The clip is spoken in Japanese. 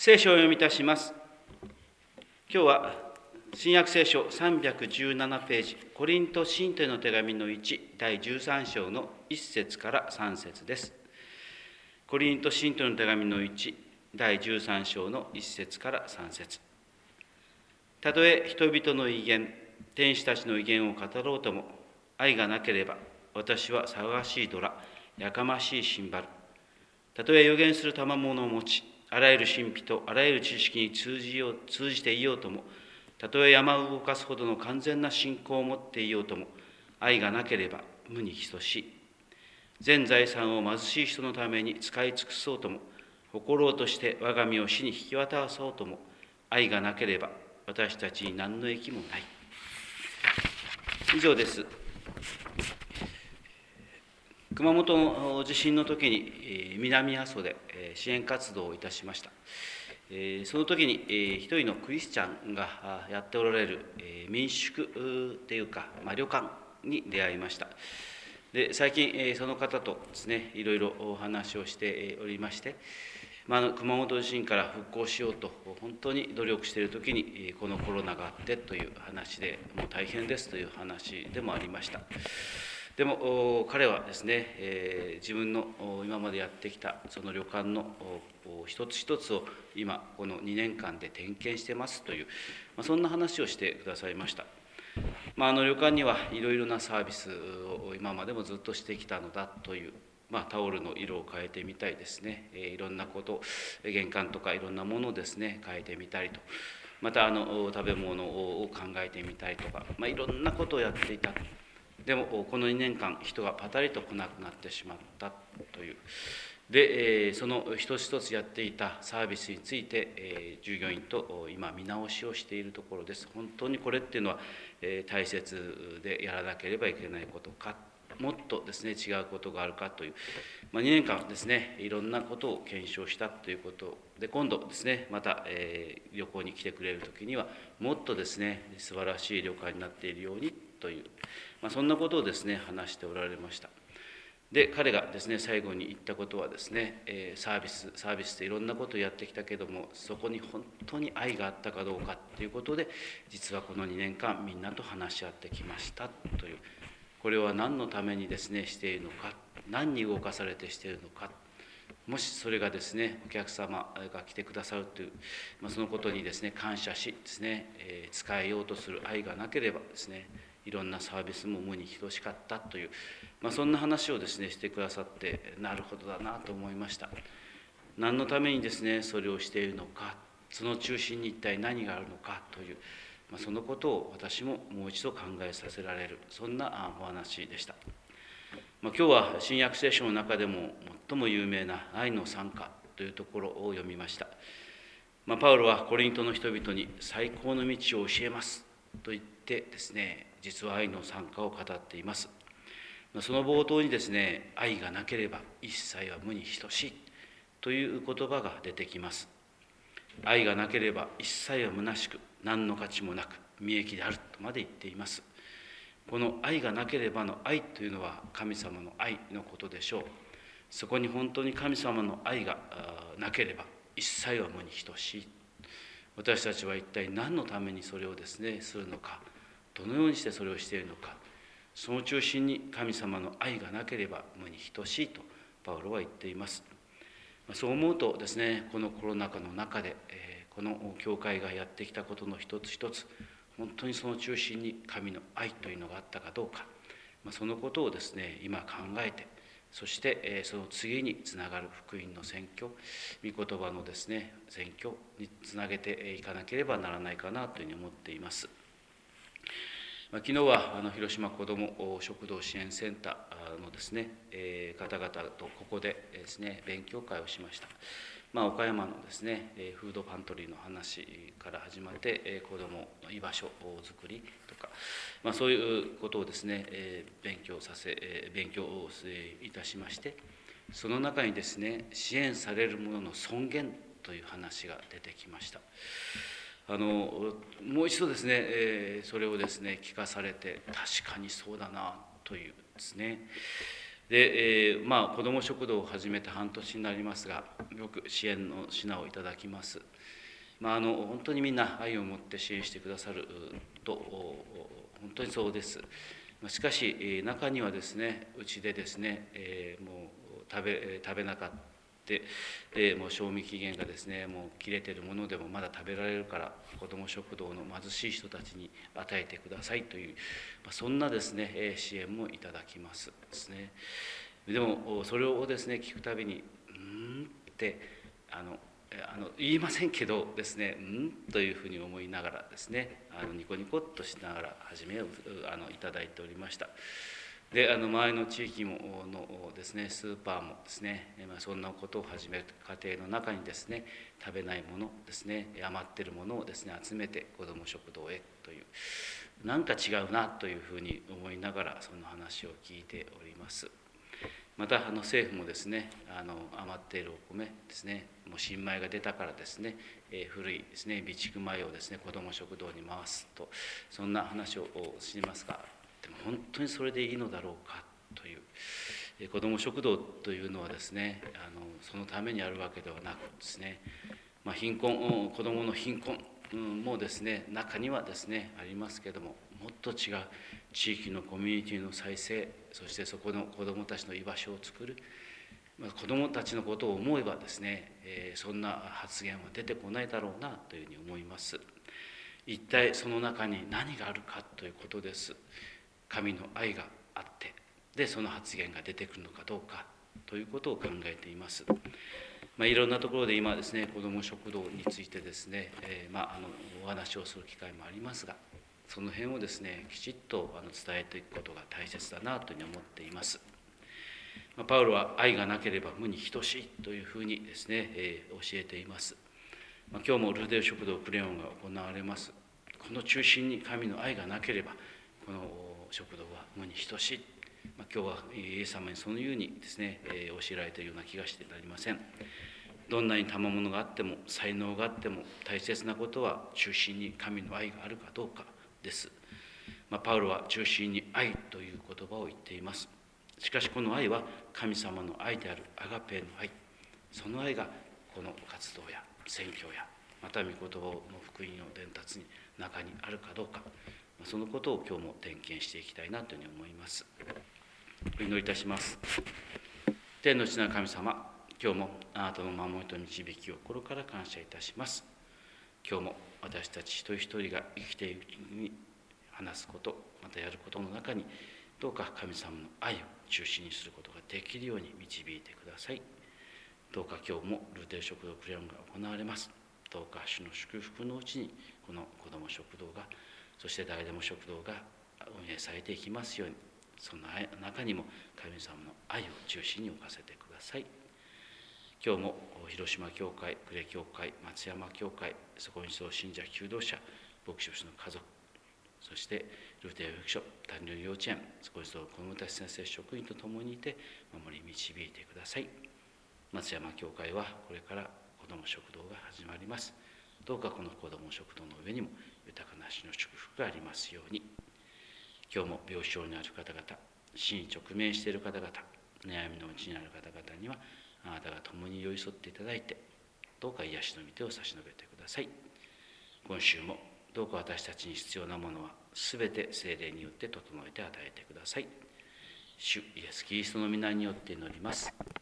聖書を読みいたします。今日は新約聖書317ページ、コリント信徒への手紙の1、第13章の1節から3節です。コリント信徒への手紙の1、第13章の1節から3節。たとえ人々の威厳、天使たちの威厳を語ろうとも、愛がなければ、私は騒がしいドラ、やかましいシンバル。たとえ預言する賜物を持ち、あらゆる神秘とあらゆる知識に通じていようとも、たとえ山を動かすほどの完全な信仰を持っていようとも、愛がなければ無に等しい。全財産を貧しい人のために使い尽くそうとも、誇ろうとして我が身を死に引き渡そうとも、愛がなければ私たちに何の益もない。以上です。熊本の地震の時に南阿蘇で支援活動をいたしました。その時に一人のクリスチャンがやっておられる民宿というか、旅館に出会いました。で、最近その方とですね、いろいろお話をしておりまして、熊本地震から復興しようと本当に努力している時にこのコロナがあってという話で、もう大変ですという話でもありました。でも彼はですね、自分の今までやってきたその旅館の一つ一つを今この2年間で点検してますという、そんな話をしてくださいました。旅館にはいろいろなサービスを今までもずっとしてきたのだという、タオルの色を変えてみたりですね、いろんなこと、玄関とかいろんなものをですね変えてみたりと、また食べ物を考えてみたりとか、いろんなことをやっていた。でもこの2年間人がパタリと来なくなってしまったという。で、その一つ一つやっていたサービスについて、従業員と今見直しをしているところです。本当にこれっていうのは大切でやらなければいけないことか、もっとですね違うことがあるかという、2年間ですねいろんなことを検証したということで、今度ですねまた旅行に来てくれる時にはもっとですね素晴らしい旅館になっているようにという、そんなことをですね話しておられました。で、彼がですね最後に言ったことはですね、サービスでいろんなことをやってきたけども、そこに本当に愛があったかどうかということで、実はこの2年間みんなと話し合ってきましたという。これは何のためにですねしているのか、何に動かされてしているのか、もしそれがですねお客様が来てくださるという、そのことにですね感謝しですね、使えようとする愛がなければですね、いろんなサービスも無に等しかったという、そんな話をですねしてくださって、なるほどだなと思いました。何のためにですねそれをしているのか、その中心に一体何があるのかという、そのことを私ももう一度考えさせられる、そんなお話でした。今日は新約聖書の中でも最も有名な愛の賛歌というところを読みました。パウロはコリントの人々に最高の道を教えますと言ってですね、実は愛の賛歌を語っています。その冒頭にですね、愛がなければ一切は無に等しいという言葉が出てきます。愛がなければ一切は虚しく、何の価値もなく無益であるとまで言っています。この愛がなければの愛というのは神様の愛のことでしょう。そこに本当に神様の愛がなければ一切は無に等しい。私たちは一体何のためにそれをですねするのか、どのようにしてそれをしているのか、その中心に神様の愛がなければ無に等しいとパウロは言っています。そう思うとですね、このコロナ禍の中でこの教会がやってきたことの一つ一つ、本当にその中心に神の愛というのがあったかどうか、そのことをですね今考えて、そしてその次につながる福音の宣教、御言葉のですね宣教につなげていかなければならないかなというふうに思っています。昨日は広島子ども食堂支援センターのですね方々とここでですね勉強会をしました。岡山のですねフードパントリーの話から始まって、子どもの居場所づくりとか、そういうことをですね勉強をいたしまして、その中にですね支援される者の尊厳という話が出てきました。もう一度ですね、それをですね聞かされて、確かにそうだなというですね。 で、子ども食堂を始めて半年になりますが、よく支援の品をいただきます。本当にみんな愛を持って支援してくださると、本当にそうです。しかし、中にはですね、うちでですね、もう食べなかった。でもう賞味期限がですねもう切れてるものでもまだ食べられるから子ども食堂の貧しい人たちに与えてくださいという、そんなですね支援もいただきますですね。でもそれをですね聞くたびにって言いませんけどですねというふうに思いながらですねニコニコっとしながら初めをいただいておりました。で周りの地域のですねスーパーもですね、そんなことを始める家庭の中にですね食べないものですね余ってるものをですね集めて子ども食堂へというなんか違うなというふうに思いながらその話を聞いております。また政府もですね余っているお米ですねもう新米が出たからですね、古いですね備蓄米をですね子ども食堂に回すとそんな話をしますがでも本当にそれでいいのだろうかという子ども食堂というのはですねそのためにあるわけではなくですね、貧困子どもの貧困もですね中にはですねありますけれどももっと違う地域のコミュニティの再生そしてそこの子どもたちの居場所を作る子どもたちのことを思えばですねそんな発言は出てこないだろうなというふうに思います。一体その中に何があるかということです。神の愛があってでその発言が出てくるのかどうかということを考えています。いろんなところで今ですね子ども食堂についてですね、お話をする機会もありますがその辺をですねきちっと伝えていくことが大切だなというふうに思っています。パウロは愛がなければ無に等しいというふうにですね、教えています。今日もルデオ食堂クレヨンが行われます。この中心に神の愛がなければこの食堂は無に等しい。今日はイエス様にそのようにですね、教えられているような気がしてなりません。どんなに賜物があっても才能があっても大切なことは中心に神の愛があるかどうかです。パウロは中心に愛という言葉を言っています。しかしこの愛は神様の愛であるアガペの愛、その愛がこの活動や宣教やまた御言葉の福音の伝達に中にあるかどうかそのことを今日も点検していきたいなというふうに思います。お祈りいたします。天の父なる神様、今日もあなたの守りと導きを心から感謝いたします。今日も私たち一人一人が生きているうちに話すことまたやることの中にどうか神様の愛を中心にすることができるように導いてください。どうか今日もルテル食堂クレヨンが行われます。どうか主の祝福のうちにこの子ども食堂がそして誰でも食堂が運営されていきますようにその中にも神様の愛を中心に置かせてください。今日も広島教会、呉教会、松山教会、そこにそう信者求道者、牧師の家族そしてルテル保育所、単純幼稚園、そこにそう子どもたち先生職員と共にいて守り導いてください。松山教会はこれから子ども食堂が始まります。どうかこの子ども食堂の上にも豊かな主の祝福がありますように。今日も病床にある方々、死に直面している方々、悩みのうちにある方々にはあなたが共に寄り添っていただいてどうか癒しの御手を差し伸べてください。今週もどうか私たちに必要なものはすべて聖霊によって整えて与えてください。主イエスキリストの皆によって祈ります。